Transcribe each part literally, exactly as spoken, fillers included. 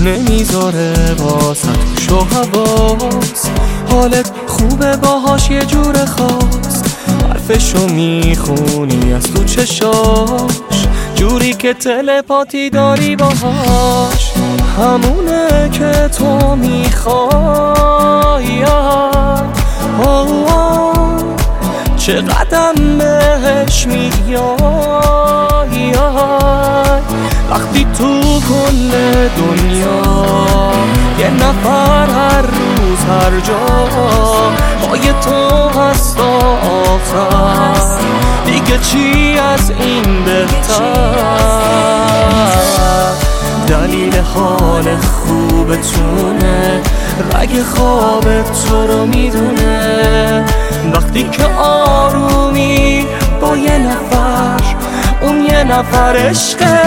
نمیذاره واسه توش و حواس. حالت خوبه باهاش یه جور خاص، حرفشو میخونی از تو چشاش، جوری که تلپاتی داری باهاش. همونه که تو میخوای، چه قدم بهش میای. وقتی تو کل دنیا یه نفر هر روز هر جا پای تو هست آخر، دیگه چی از این بهتر؟ دلیل حال خوبتونه، رگ خواب تو رو میدونه. وقتی که آرومی با یه نفر، اون یه نفر عشقه.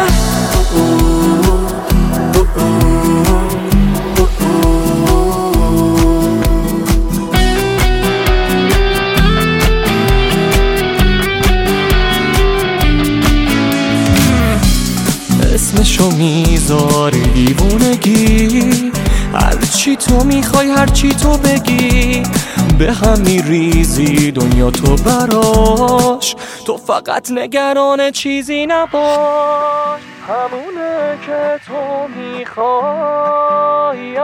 اسمشو میذاری دیوونگی، هرچی تو میخوای هرچی تو بگی، به هم میریزی دنیا تو براش. تو فقط نگران چیزی نباش، همونه که تو میخوای.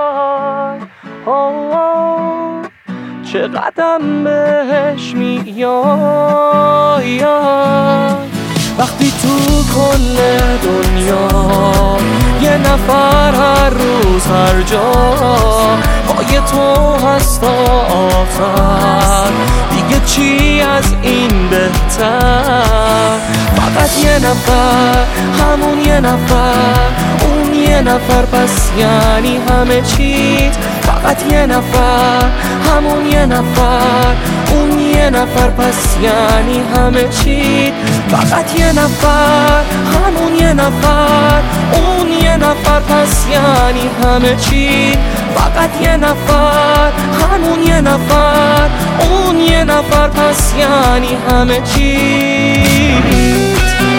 چه قدم بهش میای. وقتی تو کل دنیا یه نفر هر روز هر جا پای تو هست آخر، دیگه چی از این بهتر؟ فقط یه نفر، همون یه نفر، اون یه نفر، پس یعنی همه چیت. فقط یه نفر، همون یه نفر، اون یه نفر، پس یعنی همه چیت. فقط یه نفر، همون یه نفر، اون یه نفر، پس یعنی همه چیت. فقط یه نفر، همون یه نفر، اون یه نفر، پس یعنی همه چیت.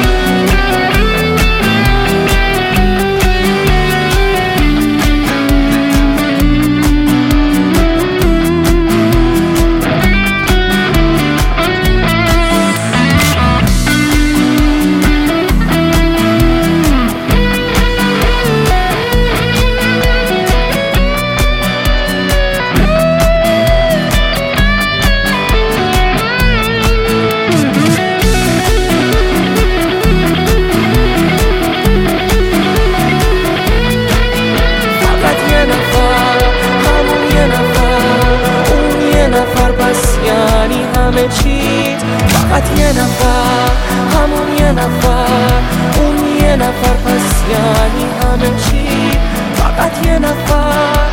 همه چیت. فقط یه نفر، همون یه نفر، اون یه نفر، پس یعنی همه چیت. فقط یه نفر.